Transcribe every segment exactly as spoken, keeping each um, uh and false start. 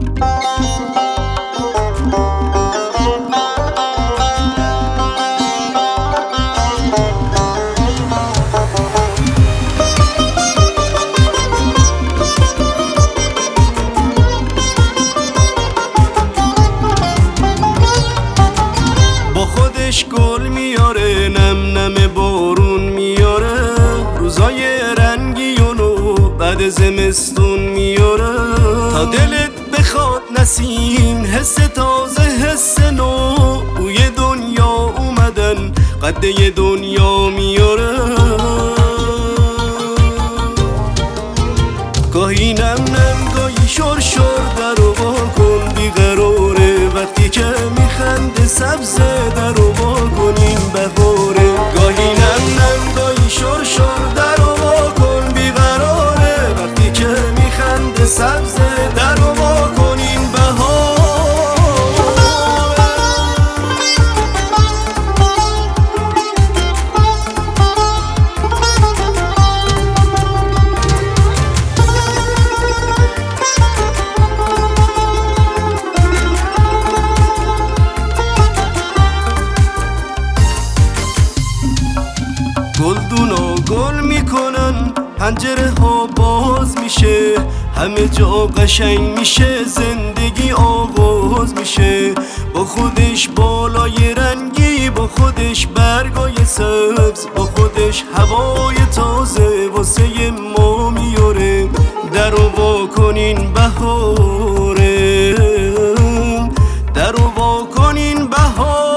گل میاره، نم نم بارون میاره، روزای رنگی و نو بعد زمستون میاره. تا دلت بخواد نسیم، حس تازه حس نو، بوی دنیا اومدن قده دنیا میاره. گاهی نم نم گاهی شر شر درو وا کن، بیقراره وقتی که میخنده سبزه درو وا کن این بهاره. گاهی نم نم گاهی شر شر درو وا کن، بیقراره وقتی که میخنده سبزه درو وا کن این بهاره. گلدونا گل میکنن، پنجره ها باز میشه، همه جا قشنگ میشه، زندگی آغاز میشه. با خودش بالای رنگی، با خودش برگای سبز، با خودش هوای تازه واسه ما میاره. درو وا کنین بهاره، درو وا کنین بهاره.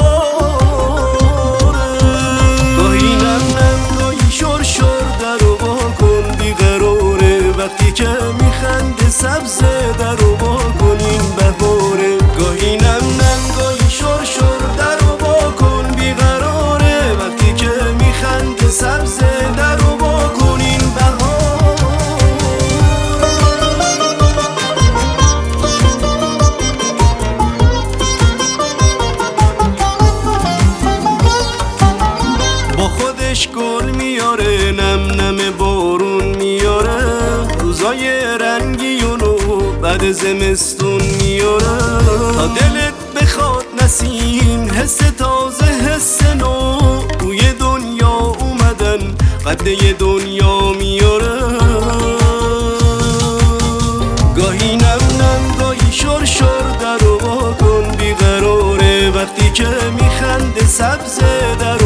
وقتی که میخنده سبزه درو وا کن این بهاره. گاهی نم نم گاهی شر شر درو وا کن، بیقراره وقتی که میخنده سبزه درو وا کن این بهاره. با خودش گل میاره، نم نم بارون میاره، روزای رنگی و نو بعد زمستون میاره. تا دلت بخواد نسیم، حس تازه حس نو، بوی دنیا اومدن قده دنیا میاره. گاهی نم نم گاهی شر شر درو وا کن، بیقراره وقتی که میخنده سبزه در